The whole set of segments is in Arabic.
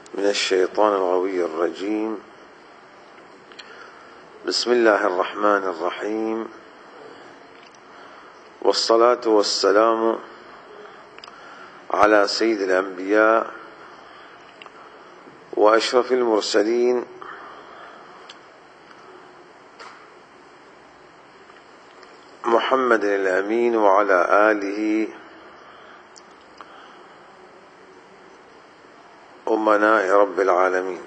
من الشيطان الغوي الرجيم. بسم الله الرحمن الرحيم، والصلاة والسلام على سيد الأنبياء وأشرف المرسلين محمد الأمين وعلى آله أمناء رب العالمين.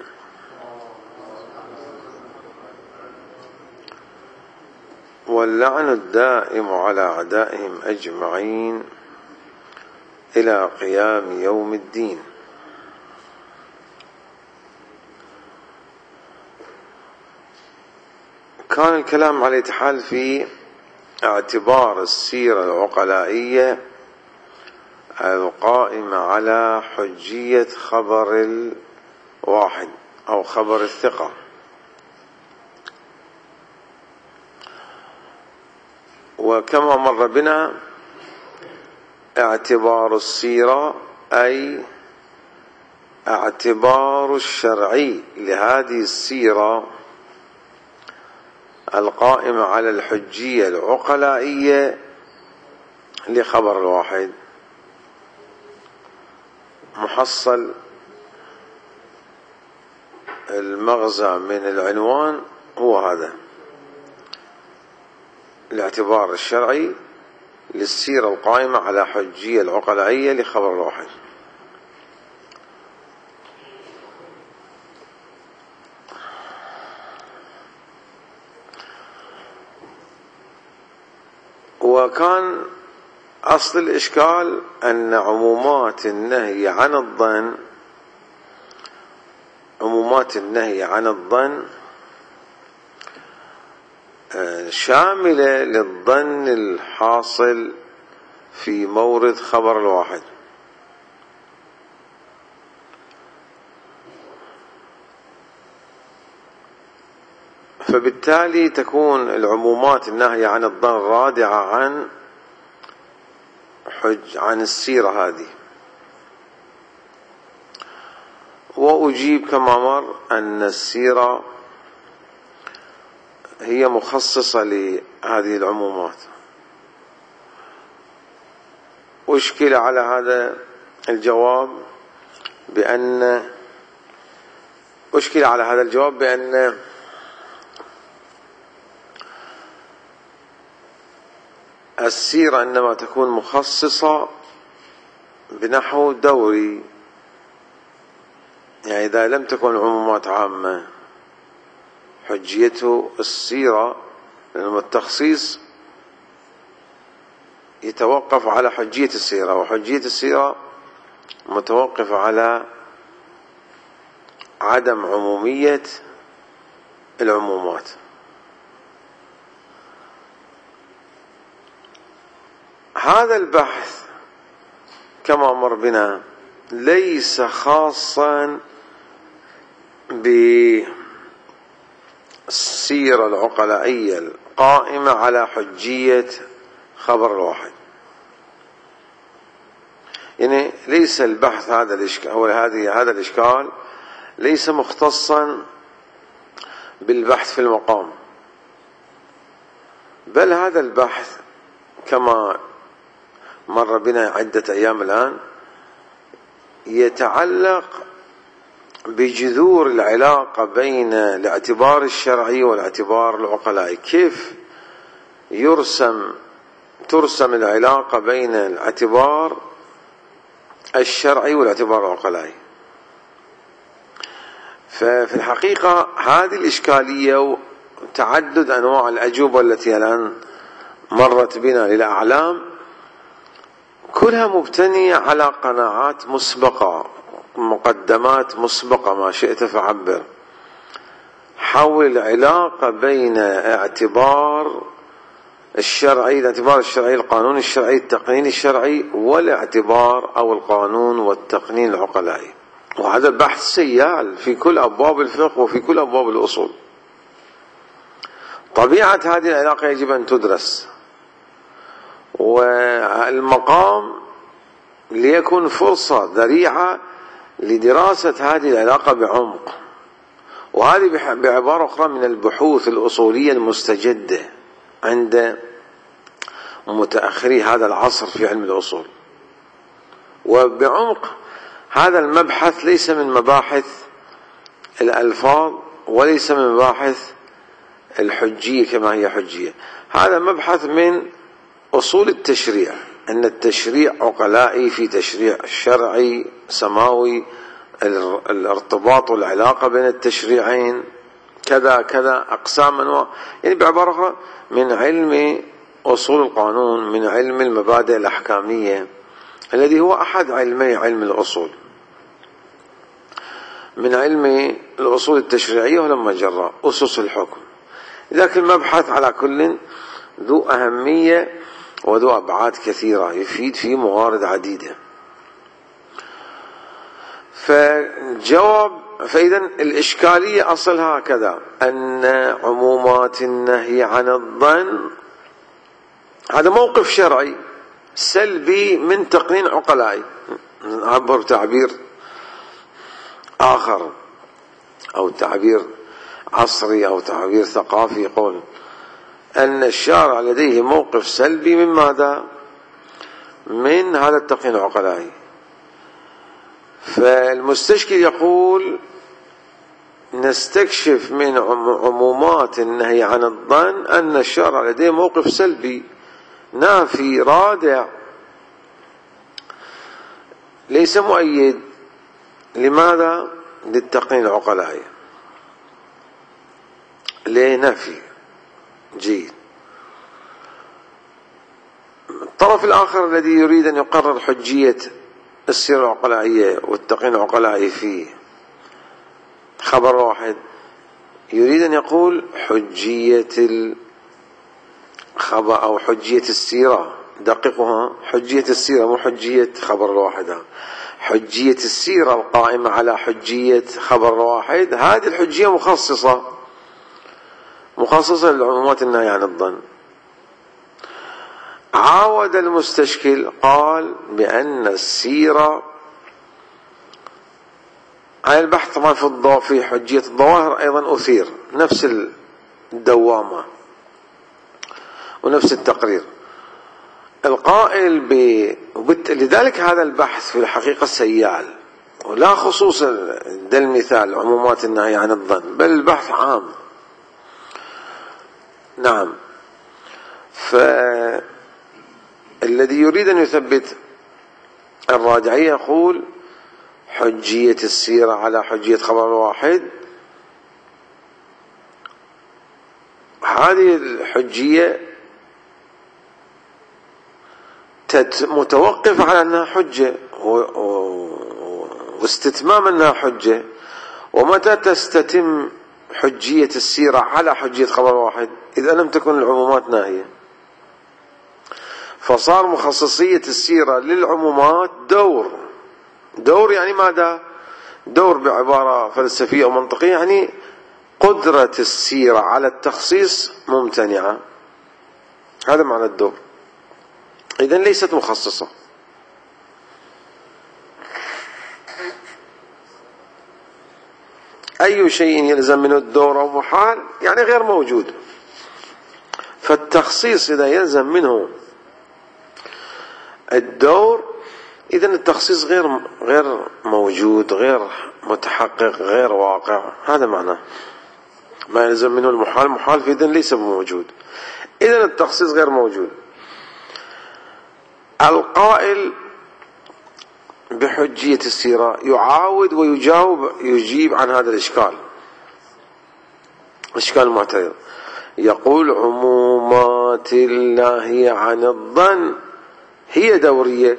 واللعن الدائم على أعدائهم أجمعين إلى قيام يوم الدين. كان الكلام على الاتحاد في اعتبار السيرة العقلائية القائمة على حجية خبر الواحد أو خبر الثقة، وكما مر بنا اعتبار السيرة أي اعتبار الشرعي لهذه السيرة القائمة على الحجية العقلائية لخبر الواحد. محصل المغزى من العنوان هو هذا: الاعتبار الشرعي للسيرة القائمة على حجية العقلائية لخبر الواحد. وكان أصل الإشكال أن عمومات النهي عن الظن شاملة للظن الحاصل في مورد خبر الواحد، فبالتالي تكون العمومات الناهية عن الظن رادعة عن السيرة هذه. وأجيب كما مر أن السيرة هي مخصصة لهذه العمومات. أشكل على هذا الجواب بأن السيرة إنما تكون مخصصة بنحو دوري، يعني إذا لم تكن عمومات عامة حجيته السيرة، لأن التخصيص يتوقف على حجية السيرة، وحجية السيرة متوقف على عدم عمومية العمومات. هذا البحث كما مر بنا ليس خاصا بالسيرة العقلائية القائمة على حجية خبر الواحد، يعني ليس البحث هذا الإشكال ليس مختصا بالبحث في المقام، بل هذا البحث كما مر بنا عدة أيام الآن يتعلق بجذور العلاقة بين الاعتبار الشرعي والاعتبار العقلائي. كيف ترسم العلاقة بين الاعتبار الشرعي والاعتبار العقلائي؟ ففي الحقيقة هذه الإشكالية وتعدد أنواع الأجوبة التي الآن مرت بنا للأعلام كلها مبتنية على قناعات مسبقة، مقدمات مسبقة، ما شئت فعبر، حول العلاقة بين الاعتبار الشرعي القانون الشرعي التقنين الشرعي والاعتبار أو القانون والتقنين العقلائي. وهذا بحث سيال في كل أبواب الفقه وفي كل أبواب الأصول. طبيعة هذه العلاقة يجب أن تدرس، والمقام ليكون فرصة ذريعة لدراسة هذه العلاقة بعمق، وهذه بعبارة أخرى من البحوث الأصولية المستجدة عند متأخري هذا العصر في علم الأصول. وبعمق هذا المبحث ليس من مباحث الألفاظ وليس من مباحث الحجية كما هي حجية، هذا مبحث من أصول التشريع، أن التشريع عقلائي في تشريع شرعي سماوي، الارتباط والعلاقة بين التشريعين كذا كذا أقساما، يعني بعبارة أخرى من علم أصول القانون، من علم المبادئ الأحكامية الذي هو أحد علمي علم الأصول، من علم الأصول التشريعية ولما جرى أسس الحكم. ذاك المبحث على كل ذو أهمية وذو أبعاد كثيرة، يفيد في موارد عديدة. فإذا الإشكالية أصلها هكذا، أن عمومات النهي عن الظن هذا موقف شرعي سلبي من تقنين عقلائي، نعبر تعبير آخر أو تعبير عصري أو تعبير ثقافي، يقول أن الشارع لديه موقف سلبي من ماذا؟ من هذا التقنين العقلائي. فالمستشكل يقول نستكشف من عمومات النهي عن الظن أن الشارع لديه موقف سلبي نافي رادع ليس مؤيد. لماذا؟ للتقنين العقلائي، ليه نفي جيد. الطرف الآخر الذي يريد أن يقرر حجية السيرة العقلائية والتقنين العقلائي في خبر واحد، يريد أن يقول حجية الخبر أو حجية السيرة، دققها، حجية السيرة مو حجية خبر الواحد، حجية السيرة القائمة على حجية خبر الواحد، هذه الحجية مخصصة للعمومات النهي عن الظن. عاود المستشكل قال بأن السيرة على البحث طبعا في حجية الظواهر أيضا أثير نفس الدوامة ونفس التقرير القائل لذلك هذا البحث في الحقيقة سيال، ولا خصوص ده المثال عمومات النهي عن الظن، بل البحث عام. نعم. فالذي يريد أن يثبت الراجعية يقول حجية السيرة على حجية خبر واحد، هذه الحجية متوقف على أنها حجة واستتمام أنها حجة. ومتى تستتم حجية السيرة على حجية خبر واحد؟ إذا لم تكن العمومات ناهية. فصار مخصصية السيرة للعمومات دور يعني ماذا؟ دور بعبارة فلسفية أو منطقية، يعني قدرة السيرة على التخصيص ممتنعة، هذا معنى الدور. إذن ليست مخصصة. أي شيء يلزم منه الدور أو محال يعني غير موجود. فالتخصيص إذا يلزم منه الدور، إذن التخصيص غير موجود، غير متحقق، غير واقع، هذا معناه. ما يلزم منه المحال في إذن ليس موجود، إذن التخصيص غير موجود. القائل بحجية السيرة يعاود يجيب عن هذا الإشكال، إشكال المعترض. يقول عمومات النهي عن الظن هي دورية،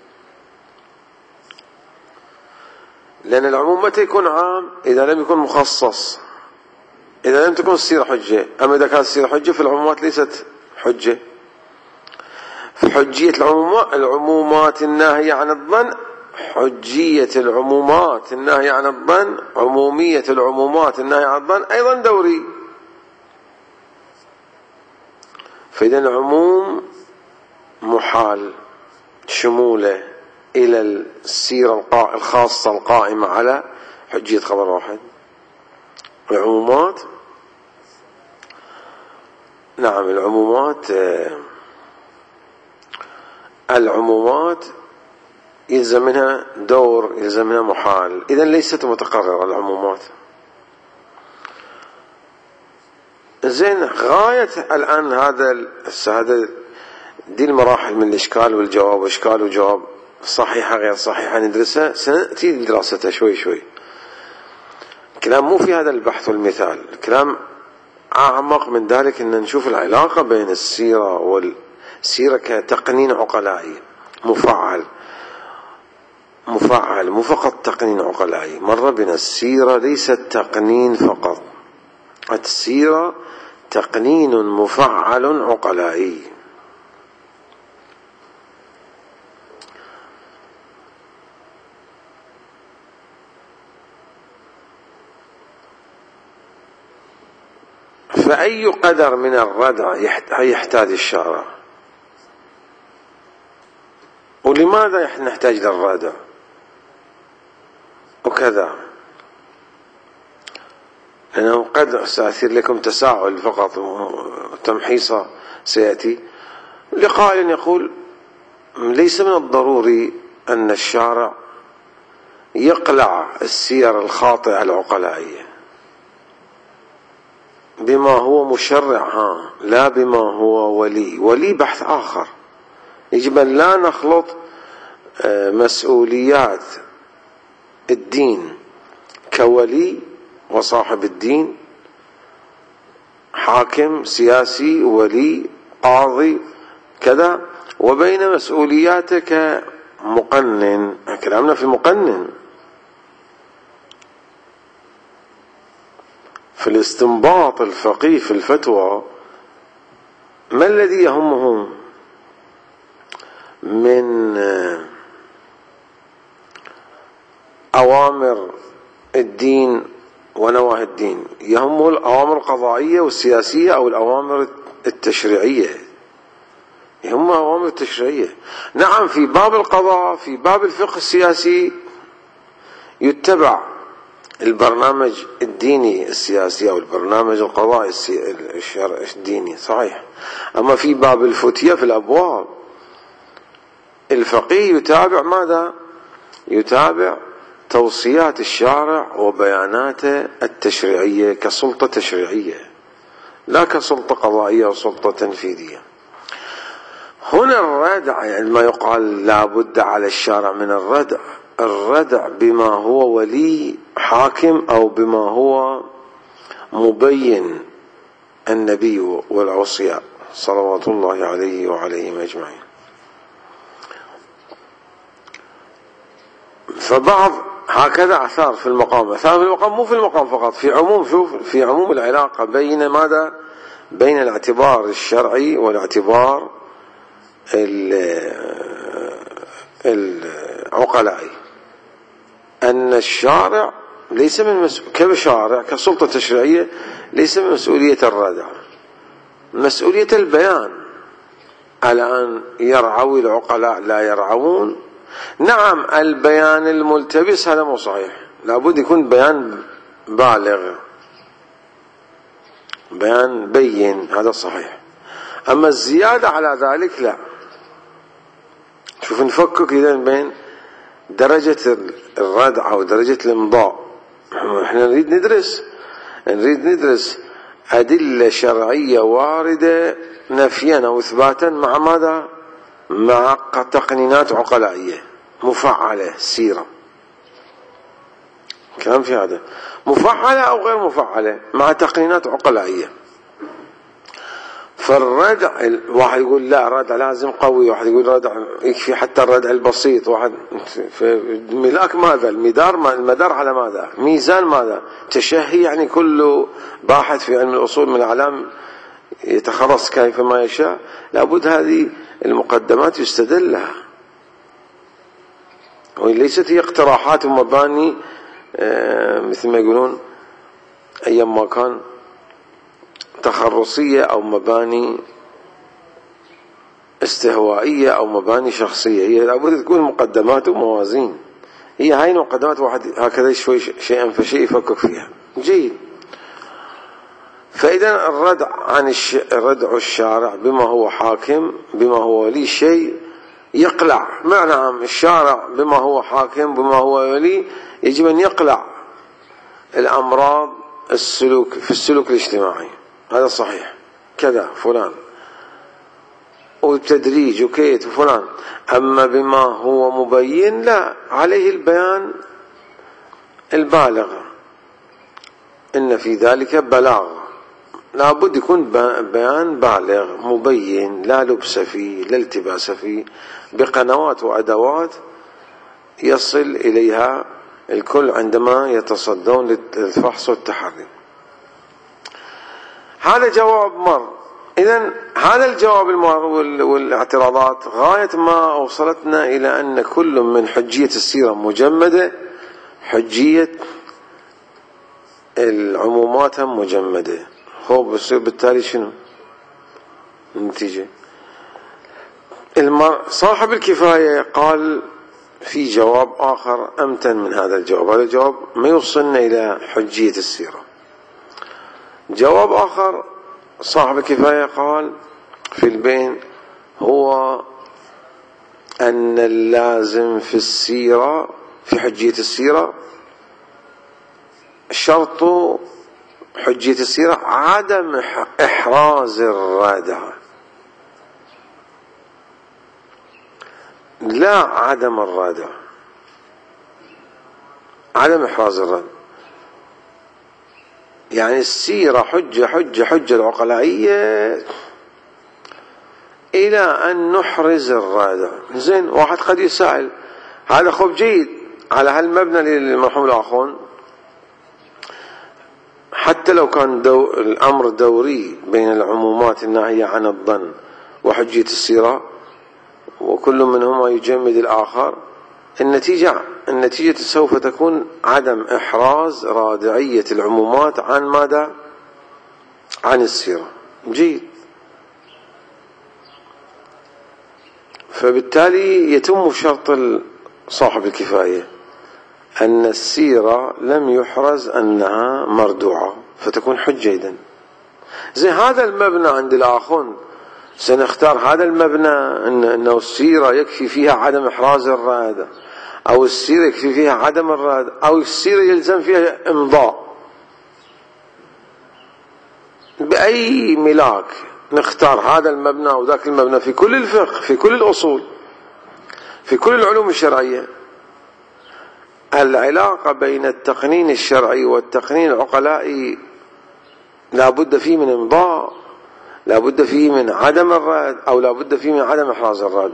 لأن العموم متى يكون عام؟ إذا لم يكن مخصص، إذا لم تكن السيرة حجة. أما إذا كانت السيرة حجة فالعمومات ليست حجة. فحجية العمومات الناهية عن الظن، حجية العمومات الناهية عن الظن، عمومية العمومات الناهية عن الظن أيضا دوري. فإذا العموم محال شموله إلى السيرة الخاصة القائمة على حجية خبر واحد. العمومات، نعم العمومات يلزم منها دور، يلزم منها محال، إذا ليست متقررة العمومات. زين، غاية الآن هذا دي المراحل من الإشكال والجواب، إشكال وجواب، صحيحة غير صحيحة، ندرسها، سنأتي لدراستها شوي شوي. كلام مو في هذا البحث والمثال، كلام أعمق من ذلك، إن نشوف العلاقة بين السيرة والسيرة كتقنين عقلائي مفعل، مو فقط تقنين عقلائي. مرة بنا السيرة ليست تقنين فقط، السيرة تقنين مفعل عقلائي. فأي قدر من الردع يحتاج الشارع؟ ولماذا نحتاج للردع وكذا؟ لأنه قد سأثير لكم تساؤل فقط وتمحيصة سيأتي. لقائل يقول ليس من الضروري أن الشارع يقلع السير الخاطئة العقلائية بما هو مشرع، لا بما هو ولي بحث آخر. يجب أن لا نخلط مسؤوليات الدين كولي وصاحب الدين، حاكم سياسي ولي قاضي كذا، وبين مسؤولياتك مقنن. كلامنا في مقنن، في الاستنباط الفقيه في الفتوى. ما الذي يهمهم من أوامر الدين ونواهي الدين؟ يهمه الأوامر القضائية والسياسية أو الأوامر التشريعية؟ يهمه أوامر التشريعية. نعم، في باب القضاء، في باب الفقه السياسي يتبع البرنامج الديني السياسي أو البرنامج القضائي الديني، صحيح. أما في باب الفتية، في الأبواب، الفقيه يتابع ماذا؟ يتابع توصيات الشارع وبياناته التشريعية كسلطة تشريعية، لا كسلطة قضائية وسلطة تنفيذية. هنا الردع، يعني ما يقال لا بد على الشارع من الردع بما هو ولي حاكم أو بما هو مبين النبي والأوصياء صلوات الله عليه وعليهم أجمعين. فبعض هكذا أثار في المقام، مو في المقام فقط، في عموم، في عموم العلاقة بين ماذا؟ بين الاعتبار الشرعي والاعتبار العقلائي. أن الشارع ليس من كشارع كسلطة تشريعية ليس من مسؤولية الردع، مسؤولية البيان. الآن يرعوي العقلاء لا يرعون. نعم، البيان الملتبس هذا مو صحيح، لابد يكون بيان بالغ، بيان بين، هذا صحيح. أما الزيادة على ذلك لا. شوف، نفكك إذا بين درجة الردع ودرجة الإمضاء. احنا نريد ندرس أدلة شرعية واردة نفيا أو إثباتا مع ماذا؟ مع تقنينات عقلائية مفعلة، سيرة. كلام في هذا، مفعلة أو غير مفعلة مع تقنينات عقلائية. فالردع، واحد يقول لا الردع لازم قوي، واحد يقول ردع يكفي حتى الردع البسيط، واحد ملاك ماذا؟ المدار على ماذا؟ ميزان ماذا؟ تشهي، يعني كل باحث في علم الأصول من الأعلام يتخرص كيفما يشاء. لابد هذه المقدمات يستدل لها، وليست هي اقتراحات ومباني مثل ما يقولون أيام ما كان تخرصية أو مباني استهوائية أو مباني شخصية، هي لابد تكون مقدمات وموازين. هي هاي المقدمات واحد هكذا شوي شيئا فشيء يفكر فيها. جيد. فإذا ردع الشارع بما هو حاكم، بما هو ولي شيء يقلع. معنى الشارع بما هو حاكم بما هو ولي يجب أن يقلع الأمراض السلوك في السلوك الاجتماعي. هذا صحيح، كذا فلان وتدريج وكيت وفلان. أما بما هو مبين لا، عليه البيان البالغ، إن في ذلك بلاغ، لابد يكون بيان بالغ مبين، لا لبس فيه لا التباس فيه، بقنوات وأدوات يصل إليها الكل عندما يتصدون للفحص والتحري. هذا جواب مر. إذن هذا الجواب المر والاعتراضات غاية ما أوصلتنا إلى أن كل من حجية السيرة مجمدة، حجية العمومات مجمدة. هو بصير بالتالي شنو النتيجة؟ صاحب الكفاية قال في جواب آخر أمتن من هذا الجواب. هذا الجواب ما يوصلنا إلى حجية السيرة. جواب آخر صاحب الكفاية قال في البين هو أن اللازم في السيرة، في حجية السيرة، شرط حجية السيرة عدم إحراز الردع، لا عدم الردع، عدم إحراز الردع. يعني السيرة حجة العقلائية إلى أن نحرز الردع. زين، واحد قد يسأل هذا خب جيد على هالمبنى للمرحوم الآخون، حتى لو كان الأمر دوري بين العمومات الناهية عن الظن وحجية السيرة، وكل منهما يجمد الآخر، النتيجة سوف تكون عدم إحراز رادعية العمومات عن ماذا؟ عن السيرة. جيد. فبالتالي يتم شرط صاحب الكفاية أن السيرة لم يحرز أنها مردوعة، فتكون حجة. إذن زي هذا المبنى عند الآخون سنختار هذا المبنى أنه السيرة يكفي فيها عدم إحراز الرادع، أو السيرة يكفي فيها عدم الرادع، أو السيرة يلزم فيها إمضاء. بأي ملاك نختار هذا المبنى أو ذاك المبنى في كل الفقه، في كل الأصول، في كل العلوم الشرعية. العلاقة بين التقنين الشرعي والتقنين العقلائي لا بد فيه من إمضاء، لا بد فيه من عدم الرد، أو لا بد فيه من عدم إحراز الرد.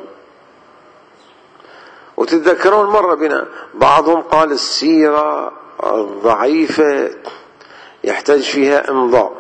وتتذكرون مرة بنا بعضهم قال السيرة الضعيفة يحتاج فيها إمضاء،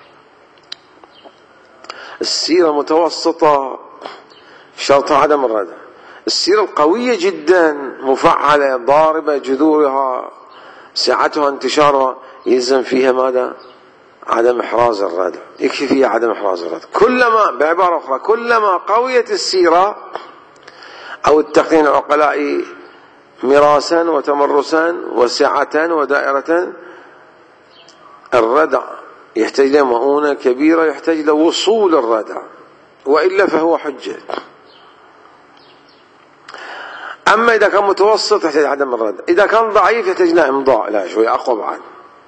السيرة متوسطة شرطها عدم الردع، السيرة القوية جدا مفعلة ضاربة جذورها سعتها انتشارها يلزم فيها ماذا؟ عدم إحراز الردع، يكفي فيها عدم إحراز الردع. كلما، بعبارة أخرى، كلما قويت السيرة أو التقنين العقلائي مراسا وتمرسا وسعة ودائرة، الردع يحتاج إلى مؤونة كبيرة، يحتاج إلى وصول الردع، وإلا فهو حجة. أما إذا كان متوسط يحتاج عدم الردع، إذا كان ضعيف يحتاج إلى إمضاء، لا شوي أقوى بعد.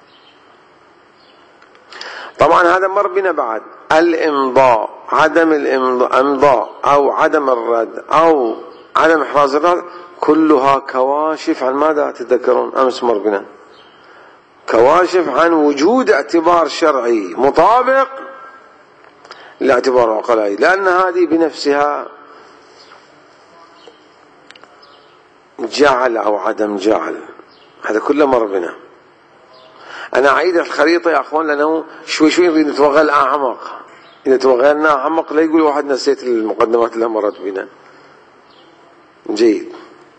طبعا هذا مر بنا بعد الإمضاء، عدم الإمضاء أو عدم الرد أو عدم إحراز الرد، كلها كواشف عن ماذا؟ تتذكرون أمس مر بنا كواشف عن وجود اعتبار شرعي مطابق لاعتبار عقلائي، لأن هذه بنفسها جعل أو عدم جعل. هذا كله مر بنا. أنا أعيد الخريطة يا أخوان لأنه شوي شوي نريد نتوغل أعمق. إذا توغلنا أعمق لا يقول واحد نسيت المقدمات اللي مرت بنا. جيد.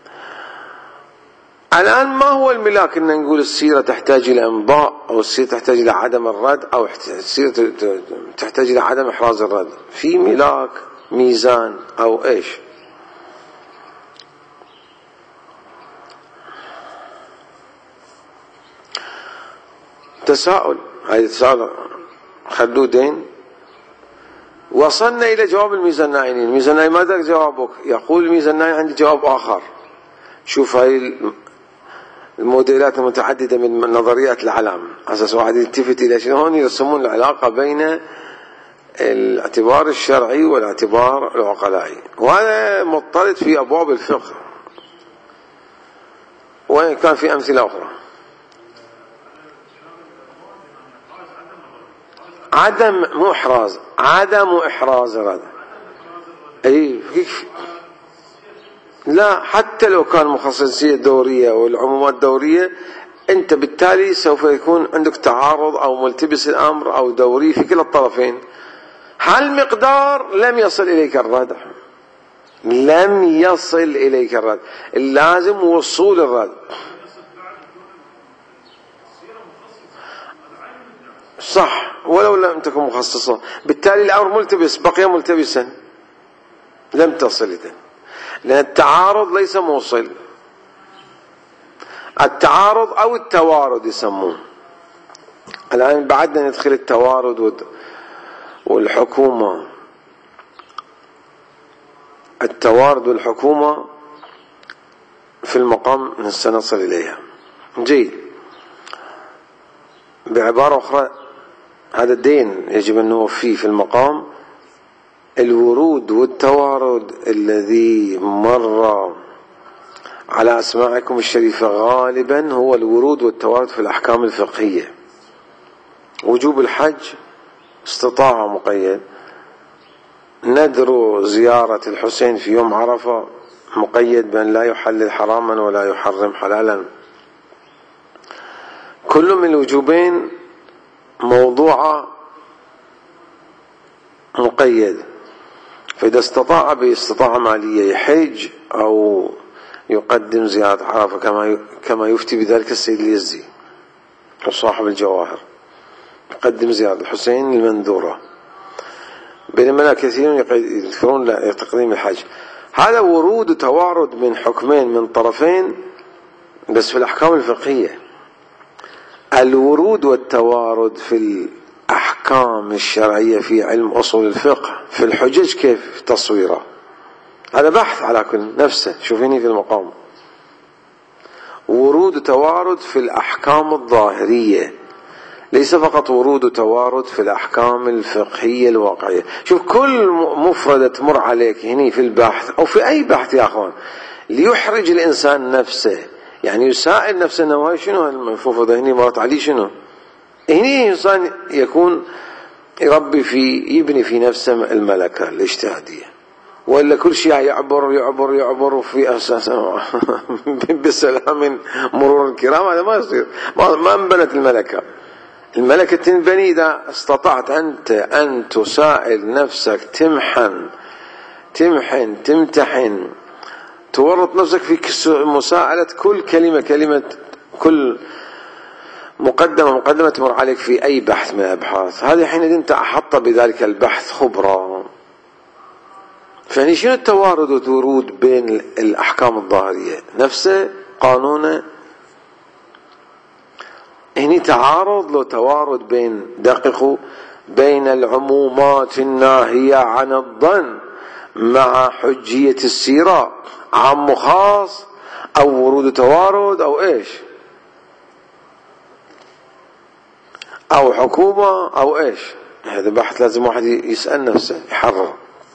الآن ما هو الملاك أن نقول السيرة تحتاج إلى إمضاء، أو السيرة تحتاج إلى عدم الرد، أو السيرة تحتاج إلى عدم إحراز الرد؟ في ملاك ميزان أو إيش. تساؤل، هذا تساؤل خلودين. وصلنا إلى جواب الميزانائي. الميزانائي ماذا جوابك؟ يقول الميزانائي عندي جواب آخر. شوف هاي الموديلات المتعددة من نظريات العلم، أساس واحد يلتفت إلى شنو هون يرسمون العلاقة بين الاعتبار الشرعي والاعتبار العقلائي، وهذا مضطرد في أبواب الفقه، وإن كان في أمثلة أخرى. عدم مو إحراز، عدم إحراز هذا. أي لا، حتى لو كان مخصصية دورية والعمومات دورية، أنت بالتالي سوف يكون عندك تعارض أو ملتبس الأمر أو دوري في كلا الطرفين. هالمقدار لم يصل إليك الرد، لم يصل إليك الرد، اللازم وصول الرد. صح، ولو لم تكن مخصصة، بالتالي الأمر ملتبس، بقي ملتبسا، لم تصل إذن، لأن التعارض ليس موصل. التعارض أو التوارد يسمون. الآن بعدنا ندخل التوارد والحكومة. التوارد والحكومة في المقام سنصل إليها. جيد. بعبارة أخرى، هذا الدين يجب أن نوفيه في المقام. الورود والتوارد الذي مر على أسماعكم الشريفة غالبا هو الورود والتوارد في الأحكام الفقهية. وجوب الحج استطاعة مقيد، ندر زيارة الحسين في يوم عرفة مقيد بأن لا يحلل حراما ولا يحرم حلالا. كل من الوجوبين موضوع مقيد، فإذا استطاع باستطاعة مالية يحج أو يقدم زيارة عرفة كما يفتي بذلك السيد اليزدي وصاحب الجواهر، يقدم زيارة الحسين المنذورة، بينما لا كثيرون يذكرون تقديم الحج. هذا ورود وتوارد من حكمين من طرفين بس في الأحكام الفقهية. الورود والتوارد في الأحكام الشرعية في علم أصول الفقه في الحجج كيف تصويره، هذا بحث على كل نفسه. شوفيني في المقام ورود وتوارد في الأحكام الظاهرية، ليس فقط ورود وتوارد في الأحكام الفقهية الواقعية. شوف كل مفردة تمر عليك هنا في البحث أو في أي بحث يا أخوان ليحرج الإنسان نفسه، يعني يسائل نفسه أنه هاي شنو المفروض هنا مرت علي شنو. هنا إنسان يكون يبني في نفسه الملكة الاجتهادية، ولا كل شيء يعبر في أساس بسلام مرور الكرام. هذا ما يصير، ما انبنت الملكة. الملكة تنبني إذا استطعت أنت أن تسائل نفسك، تمتحن، تورط نفسك في مساءلة كل كلمة، كل مقدمة تمر عليك في أي بحث من الأبحاث. هذه حين أنت أحط بذلك البحث خبرة. فعني شنو التوارد والورود بين الأحكام الظاهرية نفسه قانونه؟ هني تعارض لو توارد بين العمومات الناهية عن الظن مع حجية السيرة، عام خاص أو ورود توارد أو إيش، أو حكومة أو إيش. هذا بحث لازم واحد يسأل نفسه يحرر.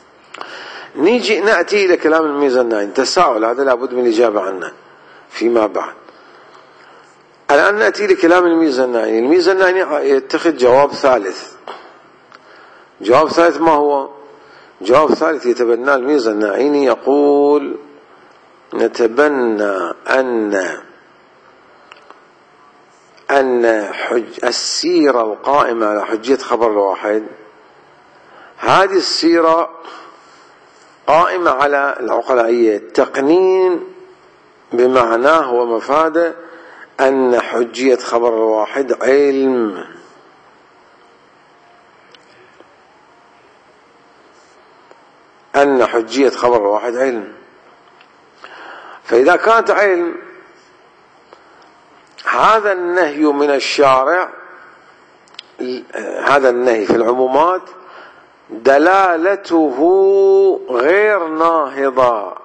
نأتي إلى كلام الميزانائي. تساؤل هذا لابد من الإجابة عنه فيما بعد. الآن نأتي لكلام الميزانائي. الميزانائي يتخذ جواب ثالث. جواب ثالث ما هو؟ جواب ثالث يتبنى الميزانائي، يقول نتبنى أن السيرة القائمة على حجية خبر الواحد، هذه السيرة قائمة على العقلائية، التقنين بمعناه ومفاده أن حجية خبر الواحد علم. أن حجية خبر الواحد علم. فإذا كانت علم، هذا النهي من الشارع، هذا النهي في العمومات دلالته غير ناهضة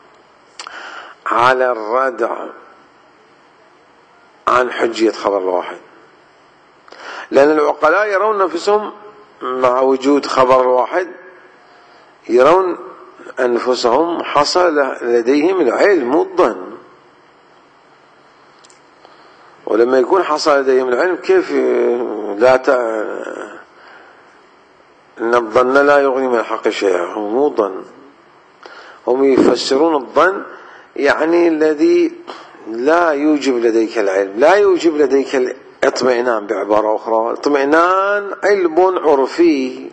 على الردع عن حجية خبر الواحد، لأن العقلاء يرون أنفسهم مع وجود خبر الواحد يرون أنفسهم حصل لديهم العلم والظن، ولما يكون حصل لديهم العلم كيف إن الظن لا يغني من الحق شيئا، هو مو ظن، هم يفسرون الظن يعني الذي لا يوجب لديك العلم، لا يوجب لديك الاطمئنان. بعبارة أخرى، الاطمئنان علم عرفي،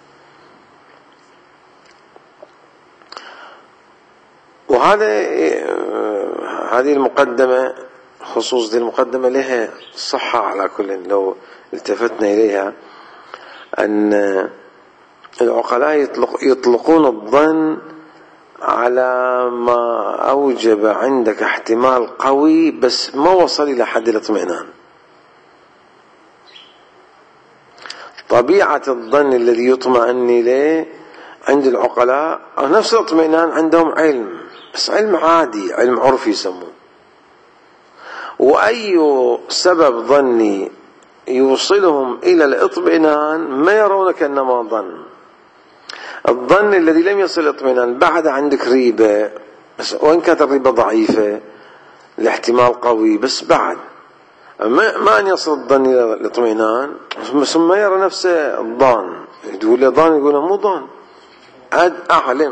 هذه المقدمة، خصوص دي المقدمة لها صحة على كل لو التفتنا إليها، أن العقلاء يطلقون الظن على ما أوجب عندك احتمال قوي بس ما وصل إلى حد الاطمئنان. طبيعة الظن الذي يطمئن إليه عند العقلاء نفس الاطمئنان عندهم علم، بس علم عادي، علم عرفي يسموه. وأي سبب ظني يوصلهم إلى الاطمئنان ما يرون كأنما ظن. الظن الذي لم يصل الاطمئنان بعد عندك ريبة، بس وإن كانت الريبة ضعيفة الاحتمال قوي، بس بعد ما أن يصل الظن إلى الاطمئنان ثم يرى نفسه الظان، يقول له ظان، يقول له مو ظان، أعلم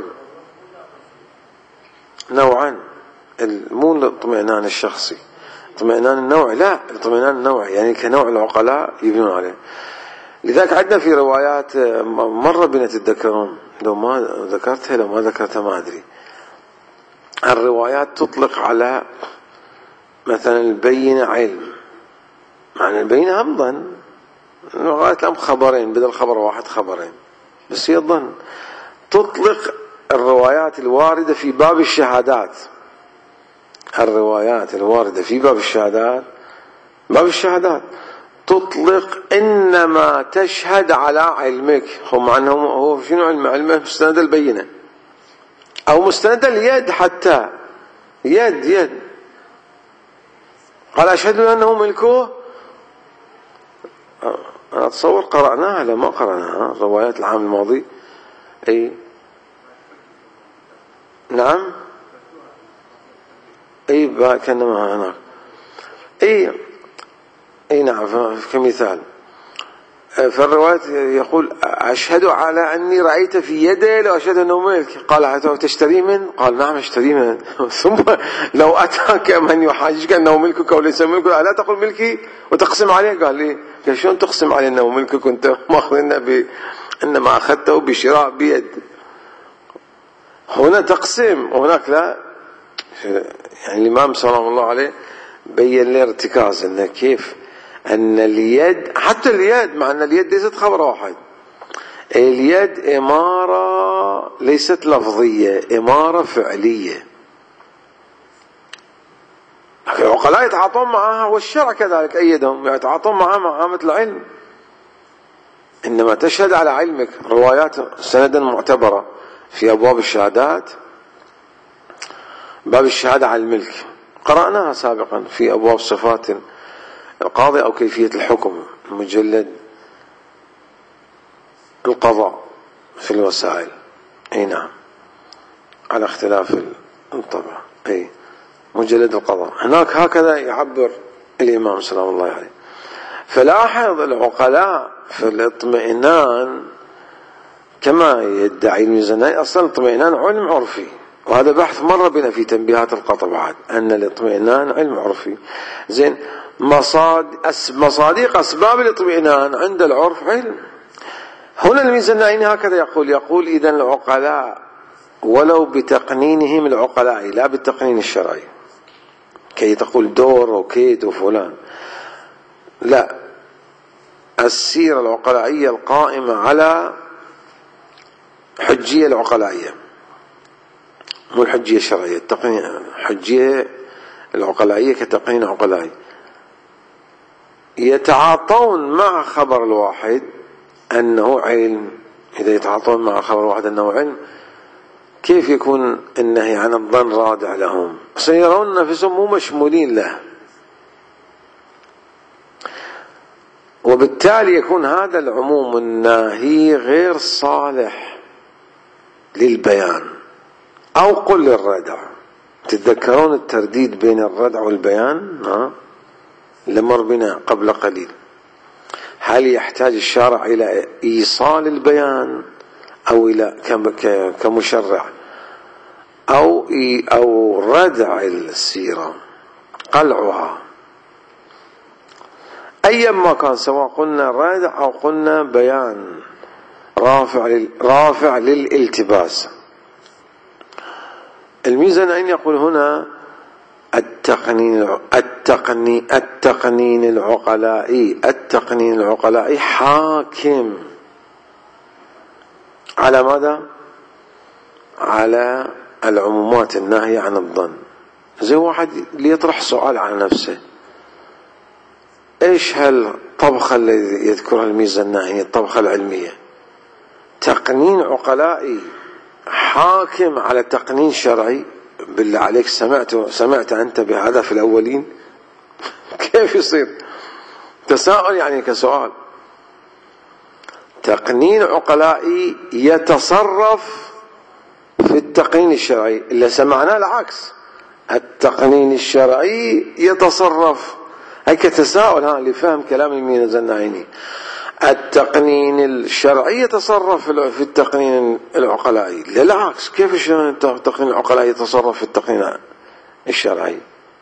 نوعا، مو الاطمئنان الشخصي، الاطمئنان النوعي، لا الاطمئنان النوعي يعني كنوع العقلاء يبنون عليه. لذلك عندنا في روايات مرة بنا تتذكرون، لو ما ذكرتها لو ما ذكرتها ما أدري، الروايات تطلق على مثلا البينة علم، معنى البينة هم ظن، لغاية الأمر خبرين بدل خبر واحد خبرين، بس هي الظن. تطلق الروايات الواردة في باب الشهادات، الروايات الواردة في باب الشهادات تطلق إنما تشهد على علمك. هم عنهم هو شنو علمه؟ مستند البينة أو مستند اليد، حتى يد قال أشهد أنه ملكه. أنا أتصور قرأناها، لا ما قرأناها الروايات العام الماضي. أي نعم، أي كأنما هناك، أي نعم كمثال. فالرواية يقول أشهد على أني رأيت في يده لو أشهد أنه ملك. قال تشتري من؟ قال نعم اشتري من. ثم لو أتاك من يحاجك أنه ملكك وليس ملكك ألا تقول ملكي وتقسم عليه؟ قال لي شلون تقسم عليه أنه ملكك وأنت ماخذنا إنما أخذته بشراء بيد. هنا تقسم وهناك لا. يعني الإمام سلام الله عليه بين لي ارتكاز أنه كيف أن اليد، حتى اليد، مع أن اليد ليست خبر واحد، اليد إمارة ليست لفظية، إمارة فعلية. العقلاء يتعاطون معها والشرع كذلك أيدهم، يتعاطون معها معامة العلم. إنما تشهد على علمك. روايات سندا معتبرة في أبواب الشهادات، باب الشهادة على الملك قرأناها سابقا في أبواب صفات القاضي أو كيفية الحكم، مجلد القضاء في الوسائل. أي نعم، على اختلاف الطبع. أي مجلد القضاء هناك هكذا يعبر الإمام سلام الله عليه. فلاحظ العقلاء في الاطمئنان كما يدعي الميزاني، أصلا الاطمئنان علم عرفي، وهذا بحث مر بنا في تنبيهات القطع بعد، أن الاطمئنان علم عرفي. زين، مصادق أسباب الاطمئنان عند العرف علم. هنا الميزاني هكذا يقول إذا العقلاء ولو بتقنينهم العقلاء لا بالتقنين الشرعي، كي تقول دور وكيد وفلان، لا، السيرة العقلائية القائمة على حجية العقلائية مو الحجية الشرعية، الحجية العقلائية كتقنين عقلائي. يتعاطون مع خبر الواحد أنه علم. إذا يتعاطون مع خبر الواحد أنه علم، كيف يكون النهي عن الظن رادع لهم؟ سيرون نفسهم مو مشمولين له، وبالتالي يكون هذا العموم الناهي غير صالح للبيان، أو قل للردع. تتذكرون الترديد بين الردع والبيان اللي مر بنا قبل قليل؟ هل يحتاج الشارع إلى إيصال البيان أو إلى كمشرع أو ردع السيرة، قلعها، أيا ما كان، سواء قلنا ردع أو قلنا بيان رافع للالتباس. الميزانين يقول هنا التقنين العقلائي حاكم على ماذا؟ على العمومات الناهية عن الظن. زي واحد ليطرح سؤال على نفسه: ايش هالطبخة اللي يذكرها الميزة الناهية، الطبخة العلمية؟ تقنين عقلائي حاكم على تقنين شرعي؟ بالله عليك، سمعت أنت بهذا في الأولين؟ كيف يصير؟ تساؤل يعني كسؤال. تقنين عقلائي يتصرف في التقنين الشرعي، اللي سمعناه العكس، التقنين الشرعي يتصرف. هيك تساؤل لفهم كلام الميزة الناهية. التقنين الشرعي يتصرف في التقنين العقلائي، للعكس. كيف التقنين العقلائي يتصرف في التقنين الشرعي؟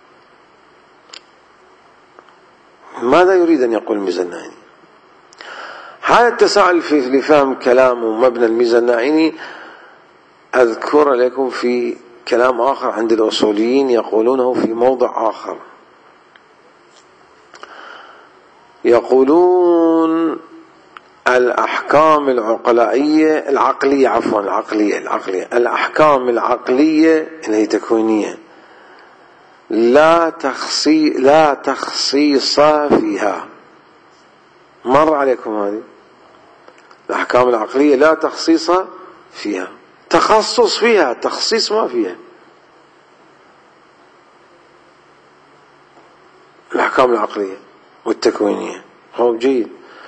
ماذا يريد أن يقول الميزة الناهية؟ هذا التساؤل في لفهم كلام ومبنى الميزة الناهية أذكر لكم في كلام آخر عند الأصوليين يقولونه في موضع آخر. يقولون الأحكام العقلائية العقلية الأحكام العقلية اللي هي تكوينية لا تخصيص فيها. مر عليكم هذه الأحكام العقلية لا تخصيص فيها، تخصص فيها، تخصيص ما فيها. الأحكام العقلية والتكوينية هو جيد.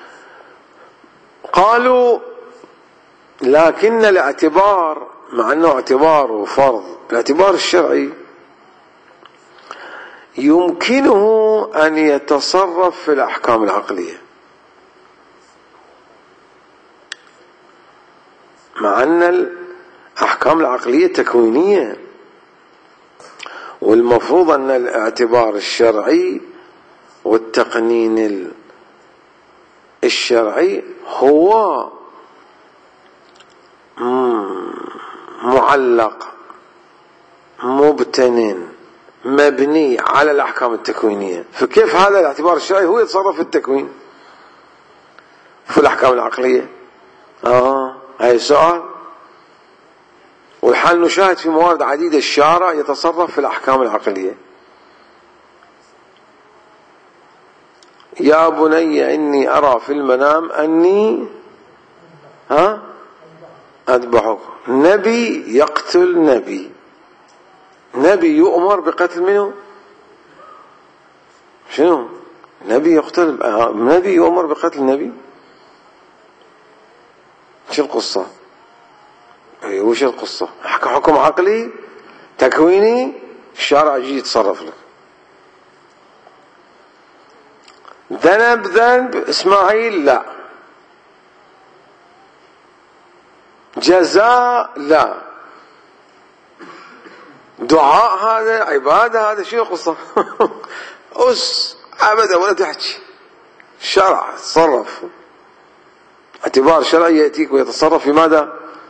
قالوا لكن الاعتبار، مع أنه اعتباره فرض، الاعتبار الشرعي يمكنه أن يتصرف في الأحكام العقلية، مع أن الأحكام العقلية تكوينية، والمفروض أن الاعتبار الشرعي والتقنين الشرعي هو معلق مبتنٍ مبني على الأحكام التكوينية. فكيف هذا الاعتبار الشرعي هو يتصرف في التكوين في الأحكام العقلية؟ هاي السؤال. والحال نشاهد في موارد عديدة الشارع يتصرف في الأحكام العقلية. يا بني إني أرى في المنام أني أذبحك. نبي يقتل نبي يؤمر بقتل منه. شنو؟ نبي يقتل نبي يؤمر بقتل نبي؟ شو القصة؟ وش القصة؟ حكم عقلي تكويني، الشارع يجي يتصرف لك. ذنب إسماعيل لا، جزاء لا، دعاء هذا، عبادة هذا، شنو القصة؟ أبدا ولا تحكي. الشرع يتصرف، اعتبار شرعي يأتيك ويتصرف في ماذا؟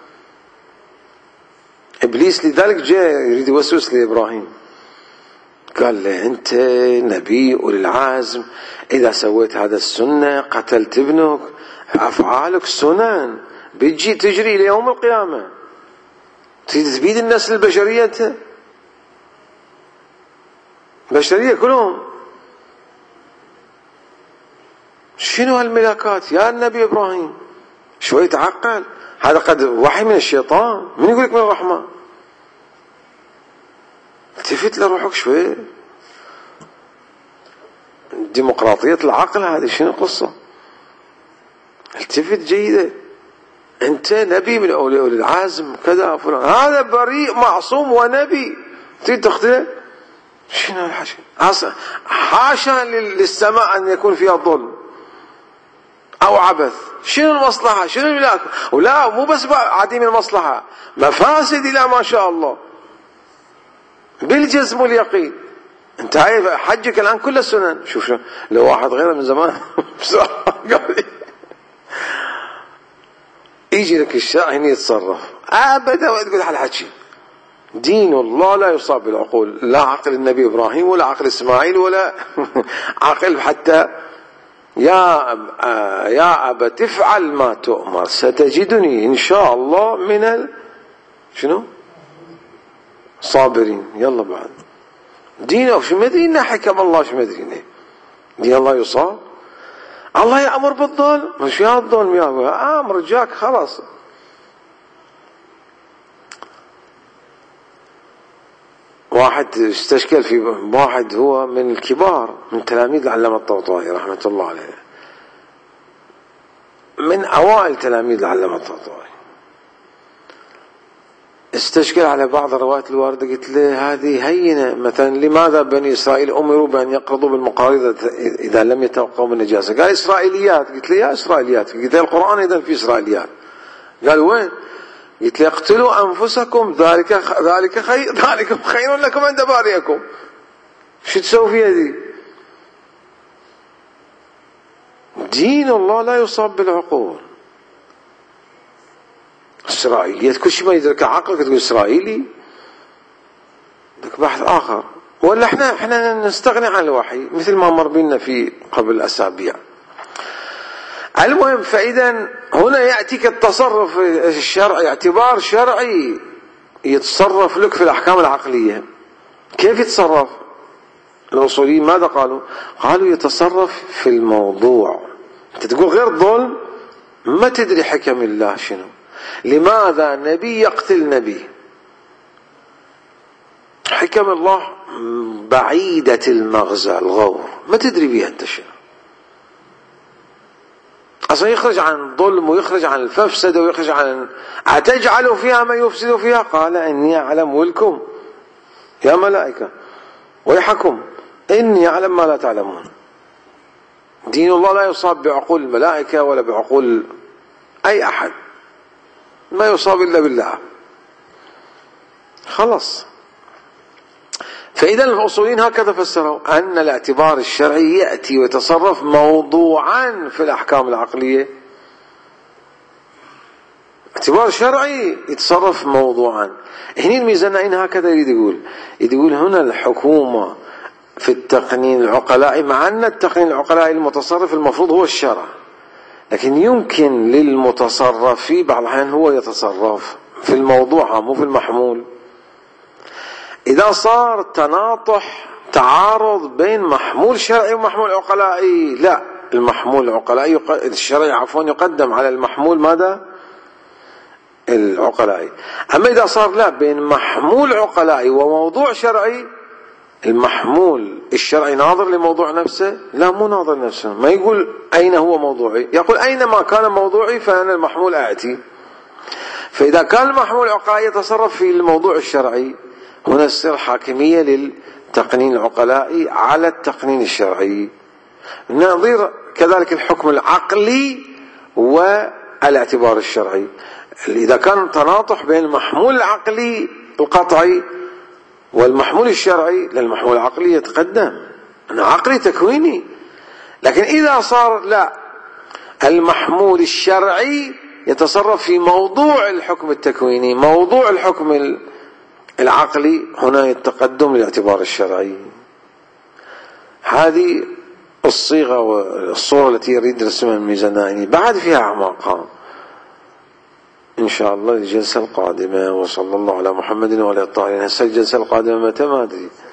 إبليس لذلك جاء يريد يوسوس لإبراهيم، قال له أنت نبي أولي العزم، إذا سويت هذا السنة قتلت ابنك، أفعالك سنن بتجي تجري ليوم القيامة. تريد تبيد النسل البشرية أنت؟ البشرية كلهم. شنو هالملاكات يا النبي إبراهيم؟ شوي تعقل، هذا قد وحي من الشيطان، من يقول لك من الرحمن؟ التفت لروحك شوي. ديمقراطية العقل هذه شنو القصة؟ التفت جيدة. أنت نبي من أولي العزم كذا فلان، هذا بريء معصوم ونبي، تريد تقتله؟ شنو هالحكي؟ حاشا للسماء أن يكون فيها ظلم أو عبث. شنو المصلحة؟ شنو الملاك؟ ولا مو بس عديم المصلحة، مفاسد إلى ما شاء الله بالجزم واليقين. انت عارف حجك الآن كل السنن. شوف لو واحد غيره من زمان يجي لك الشرع هنا يتصرف أبدا وتقول هالحكي. دين الله لا يصاب بالعقول، لا عقل النبي إبراهيم ولا عقل إسماعيل ولا عقل حتى يا أبا تفعل ما تؤمر ستجدني إن شاء الله من شنو صابرين. يلا بعد دينه شو مدرينا حكم الله شو مدرينا. دين الله يصاب؟ الله يأمر بالظلم، مش يا الظلم يا أمر جاك خلاص. واحد استشكل في واحد هو من الكبار من تلاميذ العلامة الطوطاوي رحمة الله عليه، من أوائل تلاميذ العلامة الطوطاوي. استشكل على بعض الروايات الواردة، قلت له هذه هينة. مثلا لماذا بني إسرائيل أمروا بأن يقرضوا بالمقاريض إذا لم يتوقعوا من النجاسة؟ قال إسرائيليات. قلت له يا إسرائيليات؟ قلت له القرآن إذا في إسرائيليات. قال وين؟ قلت له اقتلوا أنفسكم ذلكم خير لكم عند بارئكم. شو تسوي فيها دي؟ دين الله لا يصاب بالعقول. إسرائيليات كل شيء ما يدرك عقلك تقول إسرائيلي، لك بحث آخر. ولا احنا نستغني عن الوحي مثل ما مر بنا في قبل أسابيع. المهم، فإذا هنا يأتيك التصرف الشرعي، اعتبار شرعي يتصرف لك في الأحكام العقلية. كيف يتصرف؟ الأصوليين ماذا قالوا؟ قالوا يتصرف في الموضوع. أنت تقول غير ظلم، ما تدري حكم الله شنو. لماذا نبي يقتل نبي؟ حكم الله بعيدة المغزى الغور، ما تدري بها أنت شيء. أصلا يخرج عن الظلم ويخرج عن الفساد ويخرج عن أتجعل فيها ما يفسد فيها؟ قال إني أعلم ولكم يا ملائكة ويحكم إني أعلم ما لا تعلمون. دين الله لا يصاب بعقول الملائكة ولا بعقول أي أحد، ما يصاب إلا بالله. خلاص. فإذا الأصوليين هكذا فسروا أن الاعتبار الشرعي يأتي ويتصرف موضوعا في الأحكام العقلية. اعتبار شرعي يتصرف موضوعا. هنا الميزانين هكذا يقول هنا الحكومة في التقنين العقلائي، مع أن التقنين العقلائي المتصرف المفروض هو الشرع، لكن يمكن للمتصرف في بعض الأحيان هو يتصرف في الموضوع مو في المحمول. إذا صار تناطح تعارض بين محمول شرعي ومحمول عقلائي، لا، المحمول العقلائي الشرعي يقدم على المحمول ماذا؟ العقلائي. أما إذا صار لا، بين محمول عقلائي وموضوع شرعي، المحمول الشرعي ناظر لموضوع نفسه؟ لا، مو ناظر نفسه. ما يقول أين هو موضوعي، يقول أينما كان موضوعي فأنا المحمول آتي. فإذا كان المحمول العقلائي يتصرف في الموضوع الشرعي، هنا تصير حاكمية للتقنين العقلائي على التقنين الشرعي. نظير كذلك الحكم العقلي والاعتبار الشرعي. إذا كان تناطح بين المحمول العقلي القطعي والمحمول الشرعي، للمحمول العقلي يتقدم، أنا عقلي تكويني. لكن إذا صار لا، المحمول الشرعي يتصرف في موضوع الحكم التكويني، موضوع الحكم العقلي، هنا التقدم للاعتبار الشرعي. هذه الصيغة والصورة التي يريد رسمها الميزانيني. بعد فيها أعماقها. إن شاء الله الجلسة القادمة. وصلى الله على محمد وعلى الطاهرين. هسه الجلسة القادمة متى ما أدري.